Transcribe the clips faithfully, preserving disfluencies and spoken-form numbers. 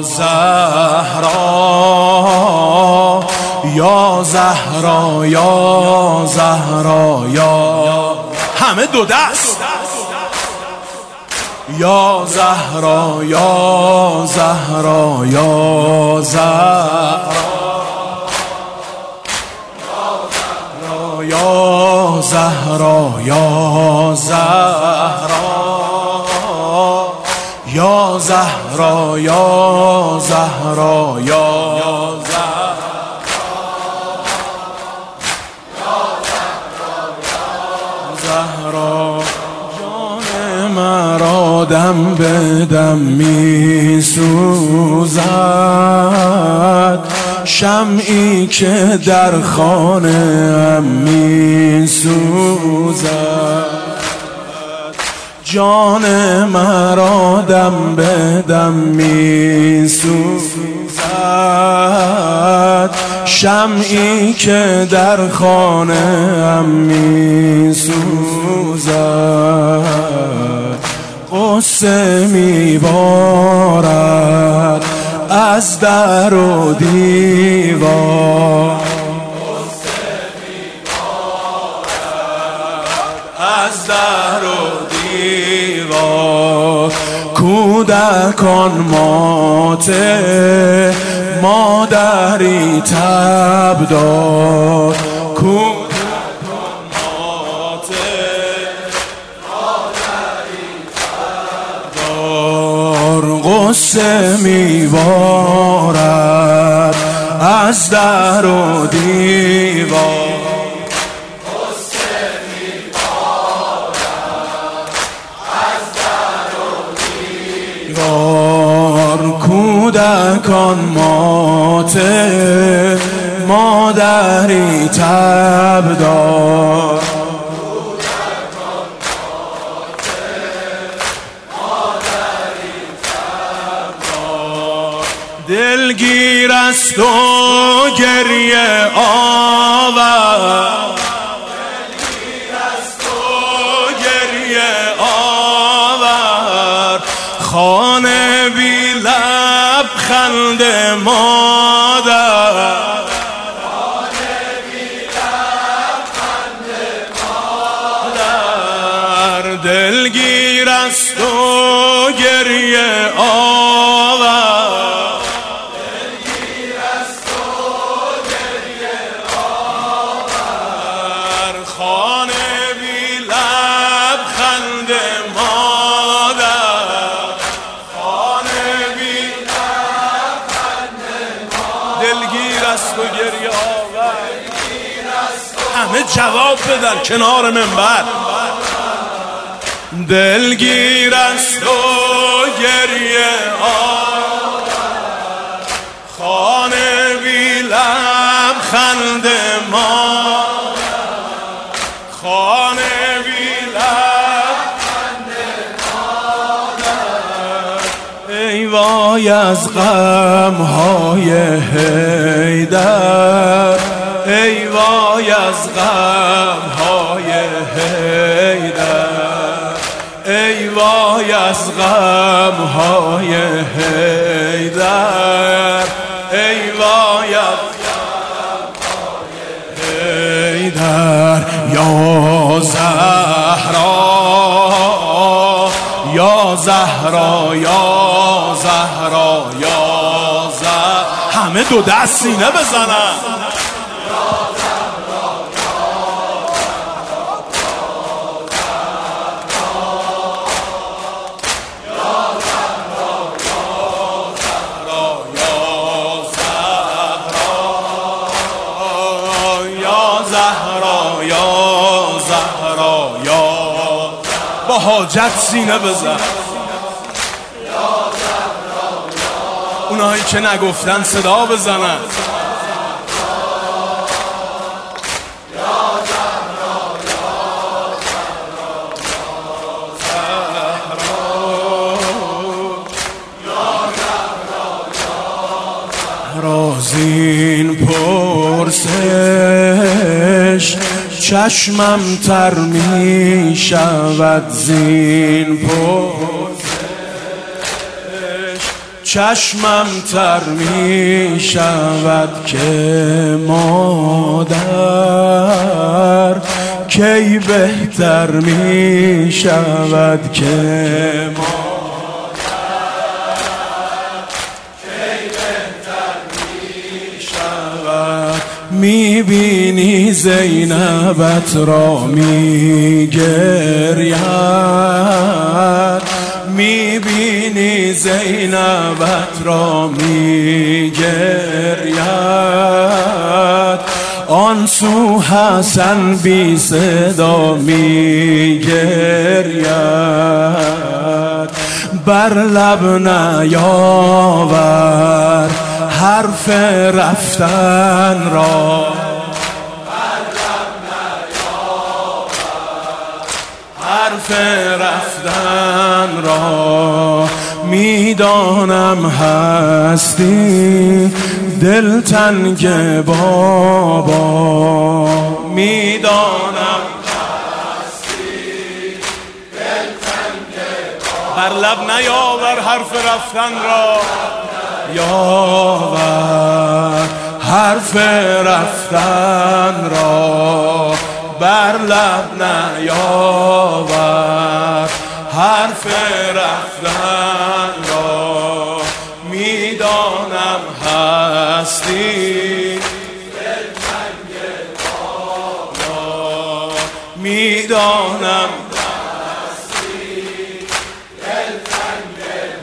زهرا یا زهرا یا زهرا یا همه دو دست یا زهرا یا زهرا یا زهرا یا زهرا یا زهرا یا زهرا یا زهرا یا زهرا جان مرا دم به دم می سوزد شمعی که در خانه ام می سوزد جان مرا دم به دم می سوزد شمعی که در خانه ام می سوزد غصه می بارد از در و دیوار از در و دیوار کودکان ماته مادری تب داد کودکان ماته مادری تب دار غصه میبارد از در و دیوار کودکان ماته مادری تب دار دلگیر است و گریه آور خانه بی لب خند مادر خانه بی لب خند مادر دلگیر است و گریه آور دلگیر است و گریه آور خانه بی لب خند مادر دلگیر است و گریه آور همه جواب بدن کنار منبر دلگیر است و گریه آور خانه بی لب خند مادر خانه بی لب خند مادر ای وای از غم‌های حیدر ای وای از غم‌های حیدر ای وای از غم‌های حیدر ای وای از غم‌های حیدر یا زهرا یا زهرا یا زهرا یا زهرا همه دو دست سینه بزنن با حاجت سینه بزن اونایی که نگفتن صدا بزنن رازین پرسش چشمم تر می شود زین پرسش چشمم تر می شود که مادر، کی بهتر می شود که مادر، کی بهتر می شود. می بینی زینبت را می گرید، می بینی زینبت را می گرید، آن سو حسن بی صدا می گرید. بر لب نیاور حرف رفتن را، حرف رفتن را. میدانم هستی دلتنگ بابا، میدانم هستی دلتنگ بابا. بر لب نیاور حرف رفتن را، یاور حرف رفتن را. بر لب نیاور حرف رفتن را. میدانم هستی دلتنگ بابا، میدانم هستی دلتنگ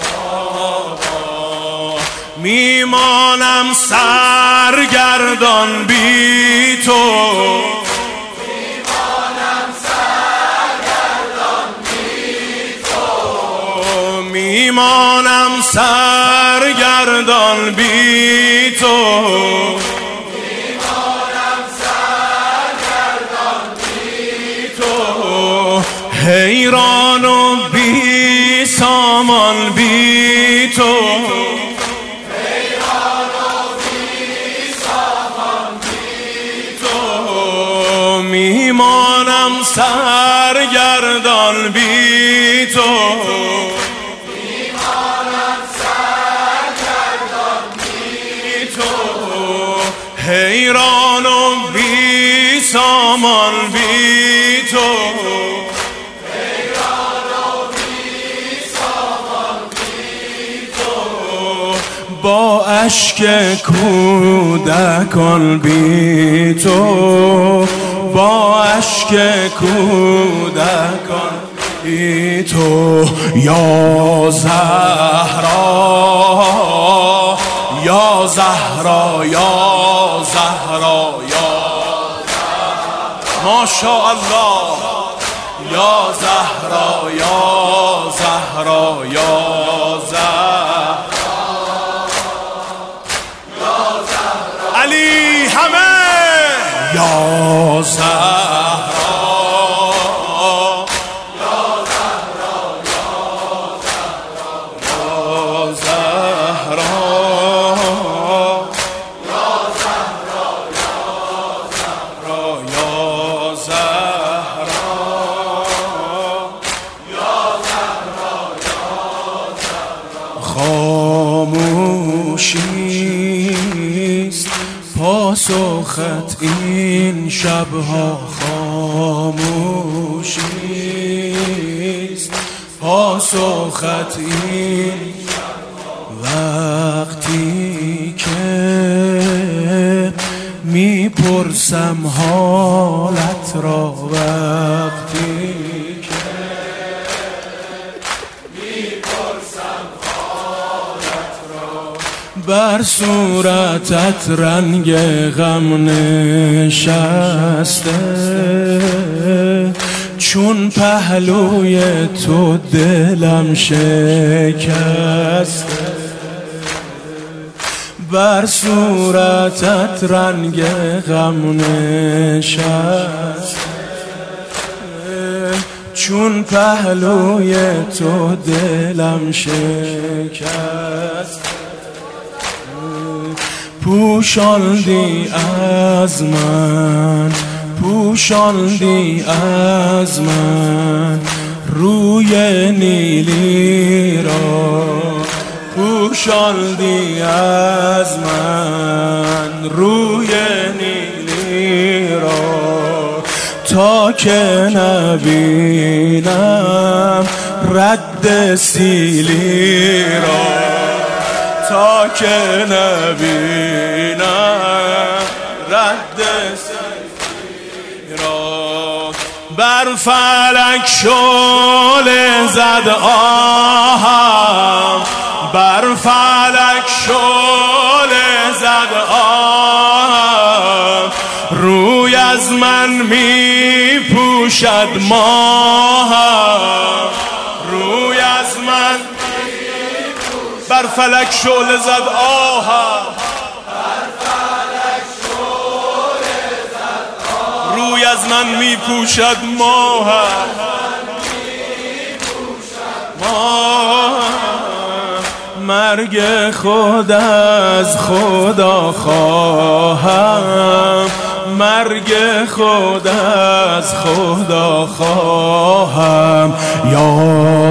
بابا. میمانم سرگردان بی تو، میمانم سرگردان بی تو، میمانم سرگردان بی تو. حیران و بی سامان بی تو، حیران و بی سامان بی تو. میمانم سرگردان بی تو، حیران و بی سامان بی تو، حیران و بی سامان بی تو. با اشک کودکان بی تو، با اشک کودکان بی تو. یا زهرا یا زهرا یا زهرا یا ماشاءالله، یا زهرا یا زهرا یا زهرا علی همه یا زهرا خاموشیست پاسخت این شبها، خاموشیست پاسخت این وقتی که میپرسم حالت را، وقتی بر صورتت رنگ غم نشسته، چون پهلوی تو دلم شکسته. بر صورتت رنگ غم نشسته، چون پهلوی تو دلم شکسته. پوشاندی از من، پوشاندی از من روی نیلی را، پوشاندی از من روی نیلی را تا که نبینم رد سیلی را، تا که نبینم رد سیلی را. بر فلک شعله زد آهم، بر فلک شعله زد آهم، روی از من می پوشد ماهم، روی از من می پوشد. بر فلک شعله زد آهم، بر فلک شعله زد آهم، روی از من می پوشد ماهم، مرگ خود از خدا خواهم، مرگ خود از خدا خواهم. یا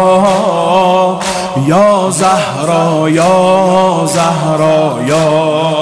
زهرا یا زهرا یا زهرا یا